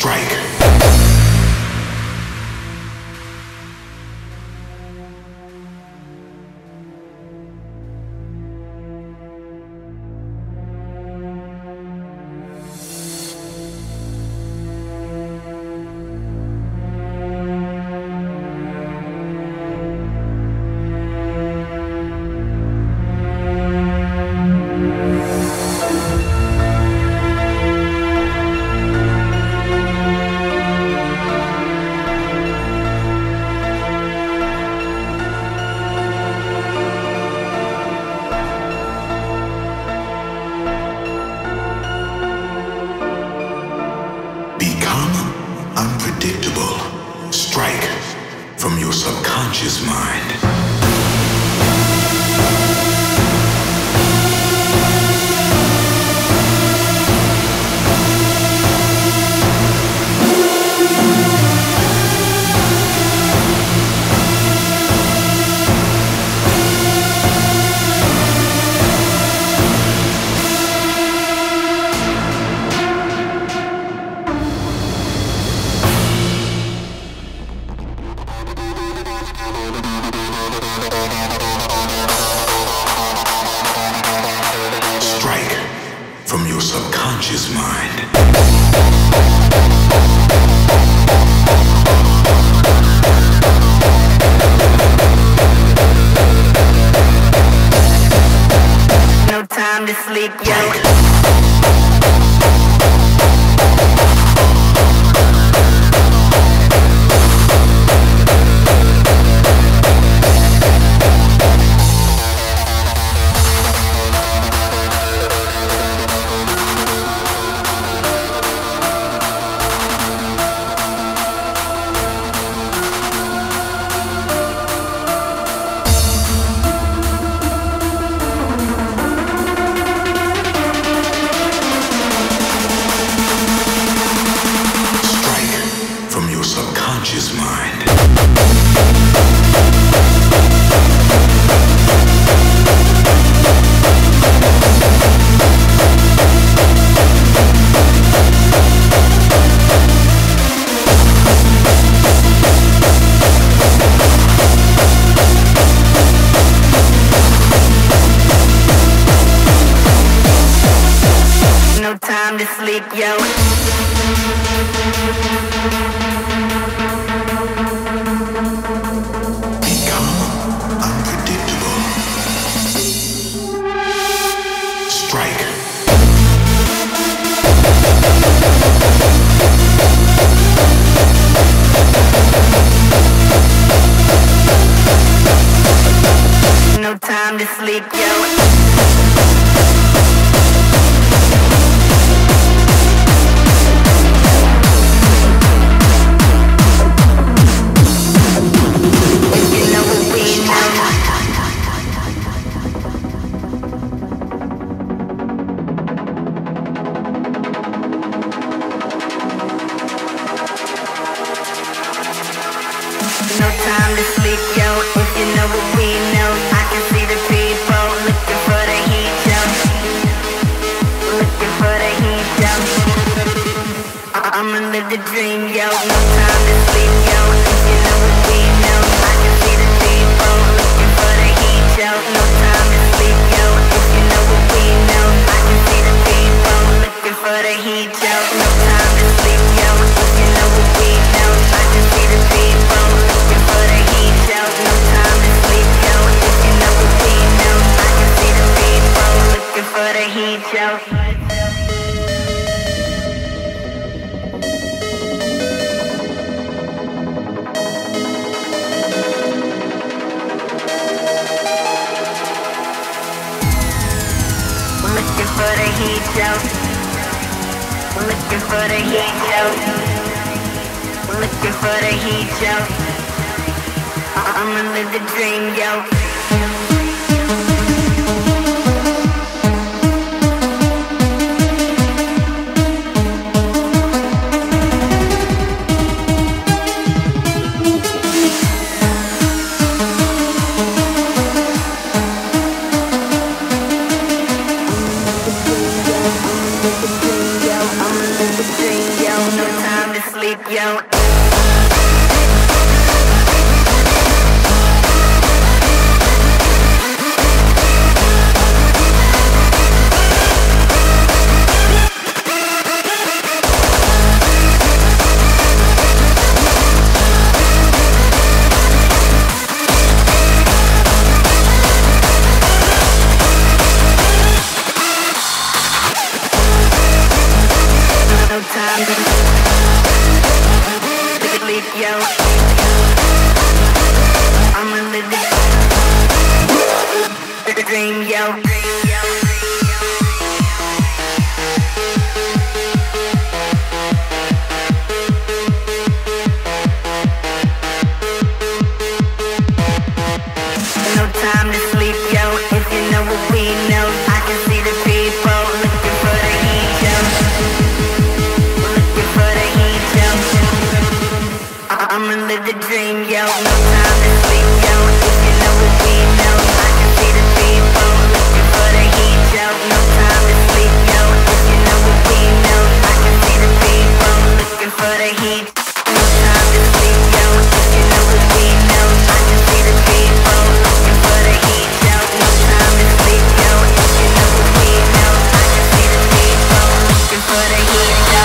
I'm living the dream, yo. No time to sleep, yo. No time to sleep, yo. I'ma live the dream, yo. No time to sleep, yo. If you know what we know, I can see the people looking for the heat, yo. Looking for the heat, yo. I'ma live the dream, yo. No time to sleep, yo. If you know what we know, I can see the people looking for the heat, yo. No time to sleep, yo. If you know what we know, I can see the people looking for the heat. No time to sleep, yo. If you know what we know, I can see the people looking for the heat, yo. No time to sleep, yo. If you know what we know, I can see the people looking for the heat, yo.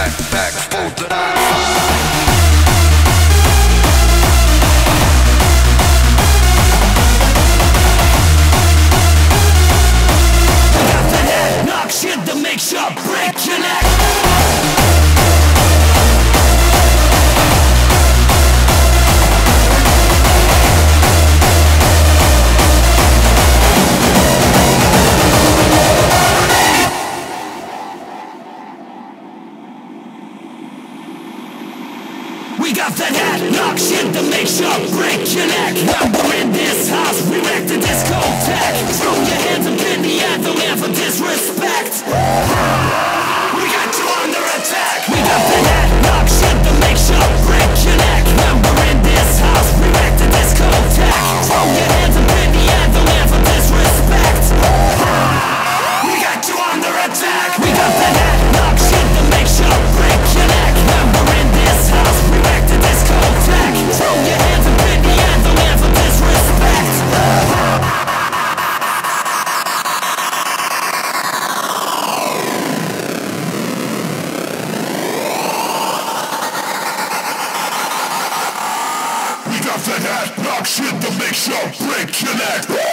We got that hat, knock shit that makes you break your neck. When we're in this house, we wreck the discotheque. Throw your hands up in the air, don't ever disrespect. We got you under attack. We got that hat, knock shit that makes you break your neck. When we're in this house, we wreck the discotheque. Throw your hands up in the air, don't ever disrespect. We got you under attack. We got that hat, knock shit that makes you break your neck. When we're in this house, we wreck the discotheque. Throw your hands up in the air, don't ever disrespect. We got that hat, knock shit that makes you break your neck.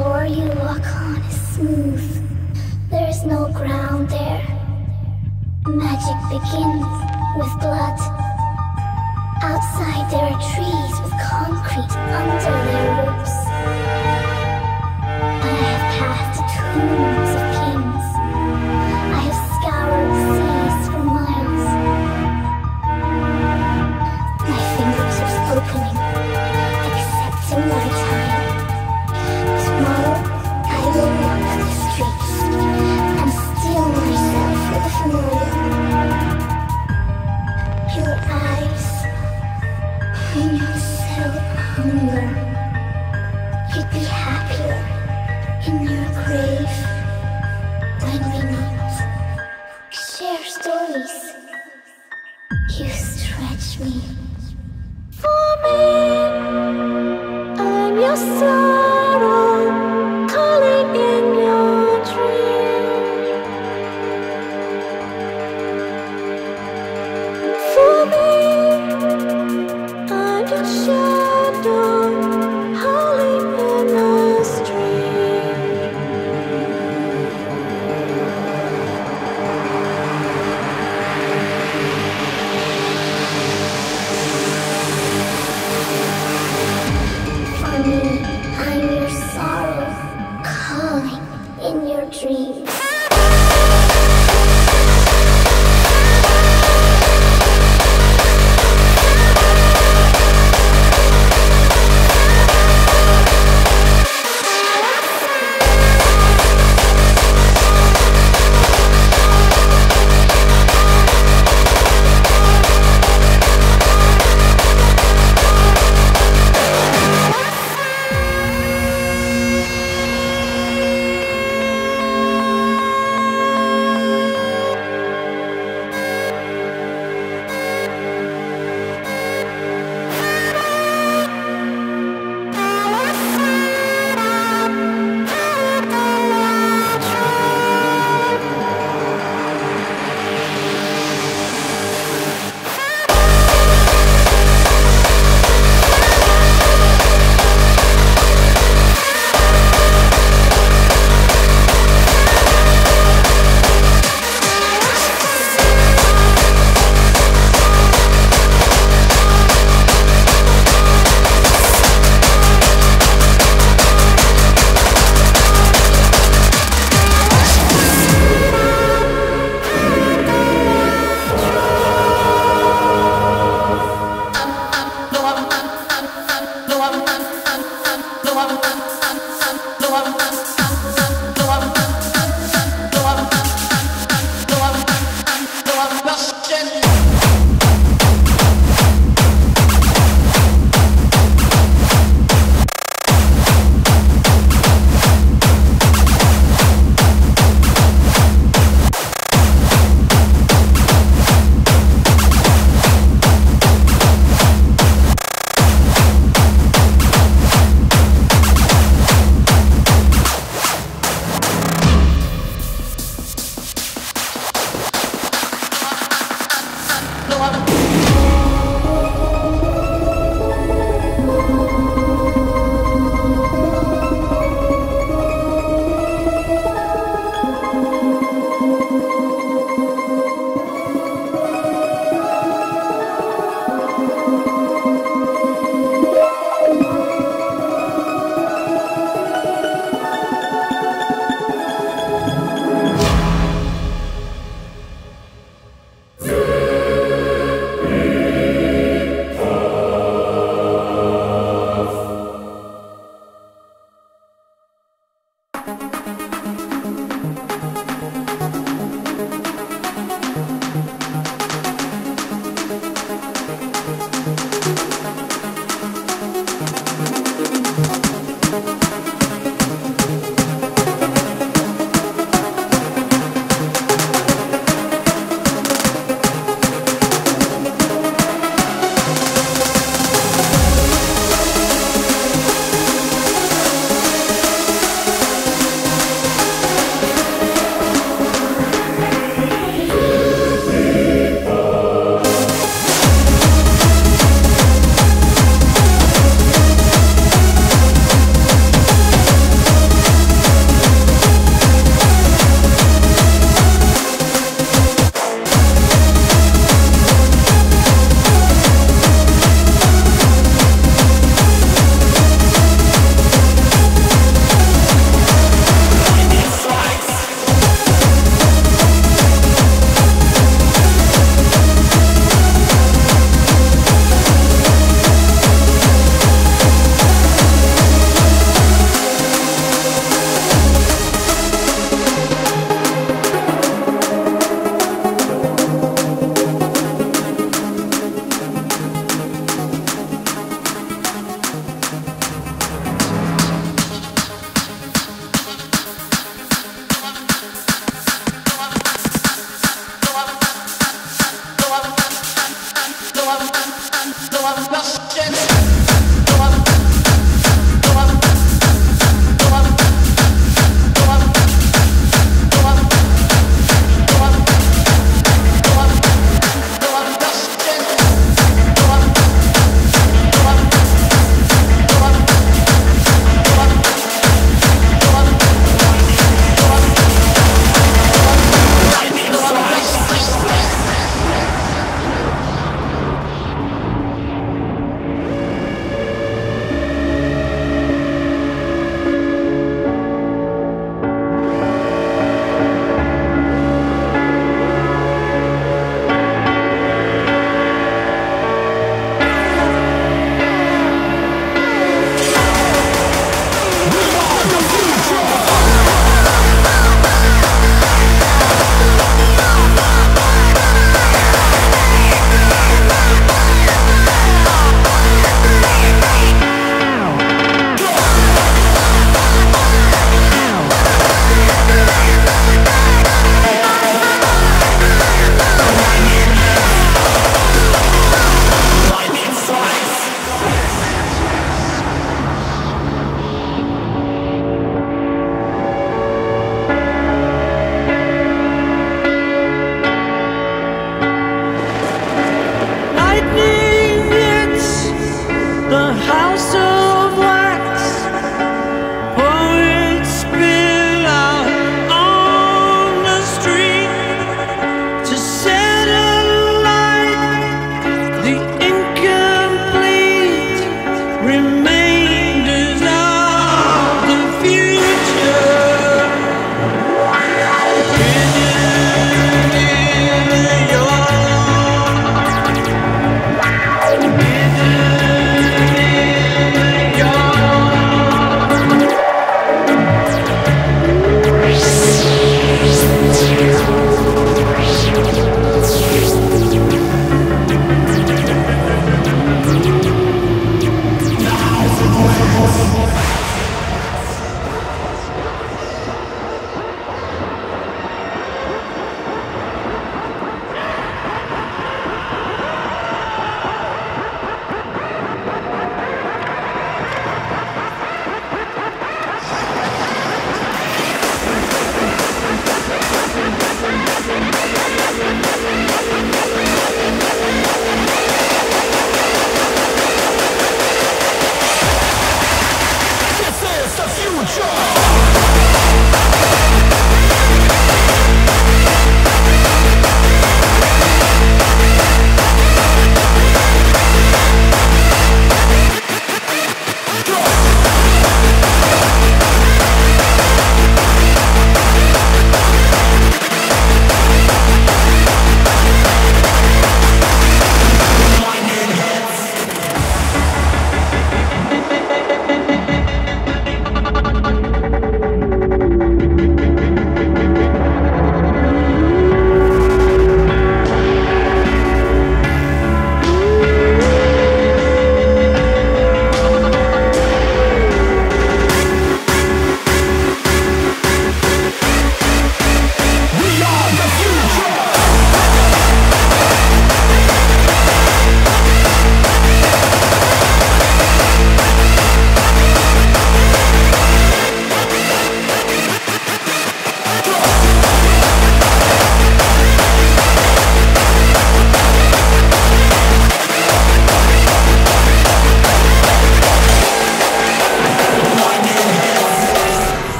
floor you walk on is smooth. There is no ground there. Magic begins with blood. Outside there are trees with concrete under their roots. But I have passed tombs of kings. I have scoured seas for miles. My fingers are opening, accepting my time. Tomorrow I will walk the streets and steel myself with the familiar. Your eyes, when you settle hunger, you'd be happier in your grave when we meet. Share stories. You stretch me. For me, I'm your sorrow, calling in your dream. For me, I'm your shadow, howling in the street. For me, I'm your sorrow, calling in your dreams.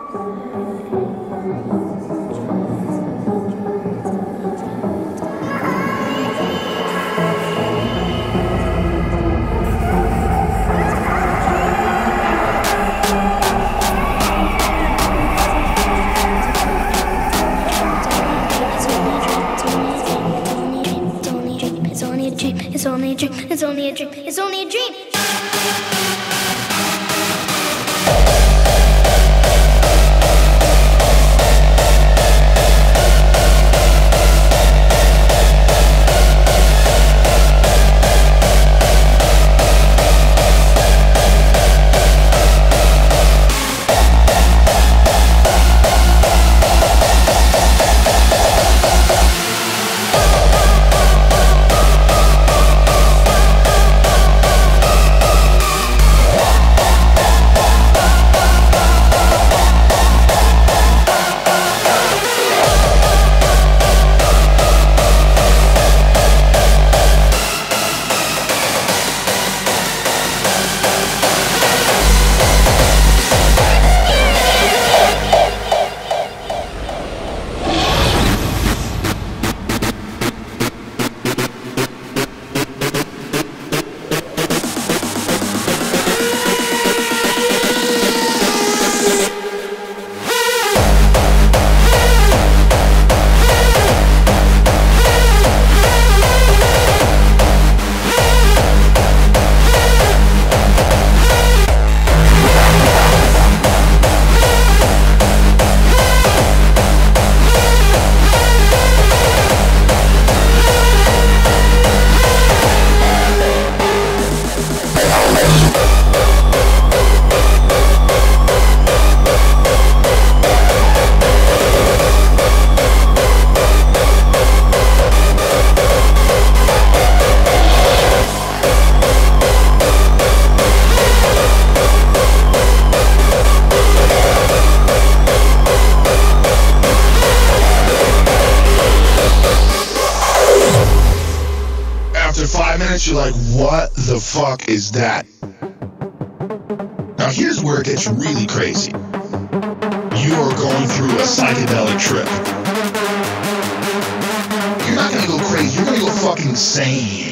It's only a dream. It's only a dream. It's only a dream. After 5 minutes, you're like, what the fuck is that? Now here's where it gets really crazy. You are going through a psychedelic trip. You're not gonna go crazy, you're gonna go fucking insane.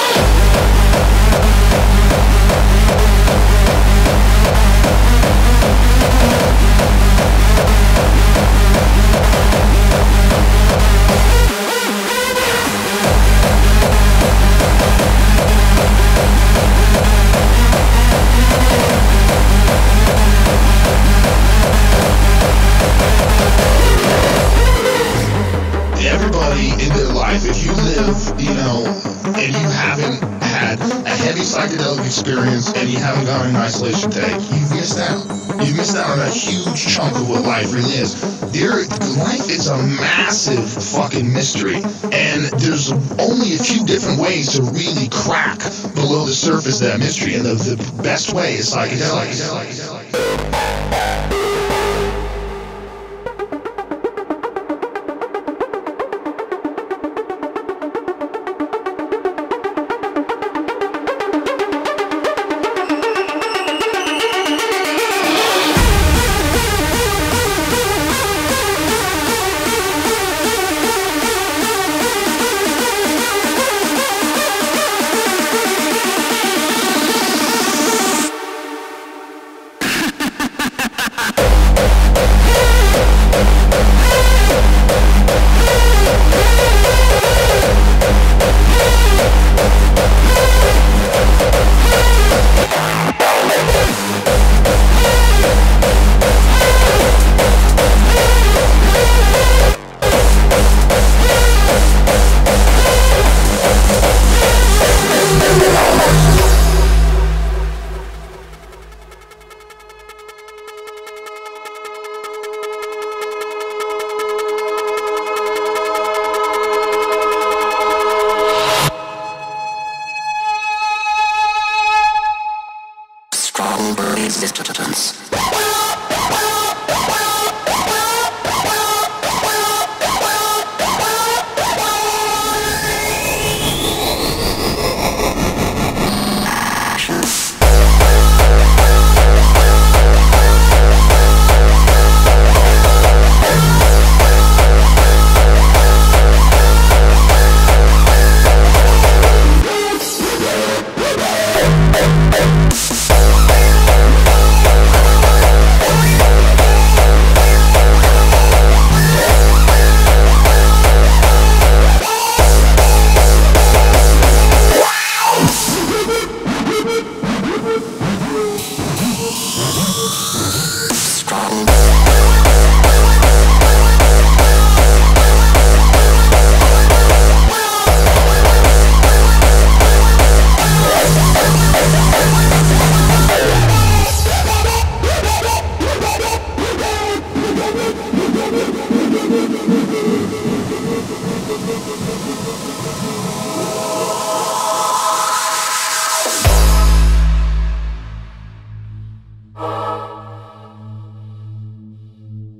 Everybody in their life, if you live, and you haven't had a heavy psychedelic experience and you haven't gone in an isolation tank, you've missed out. You've missed out on a huge chunk of what life really is. Life is a massive fucking mystery, and there's only a few different ways to really crack below the surface of that mystery, and the best way is psychedelics.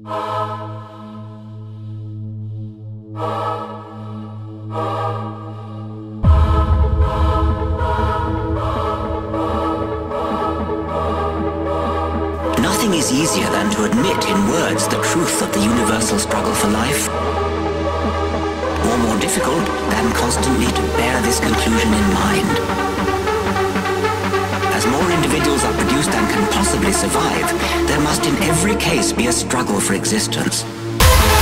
Nothing is easier than to admit in words the truth of the universal struggle for life, or more difficult than constantly to bear this conclusion in mind. As more individuals are produced than can possibly survive, there must in every case be a struggle for existence.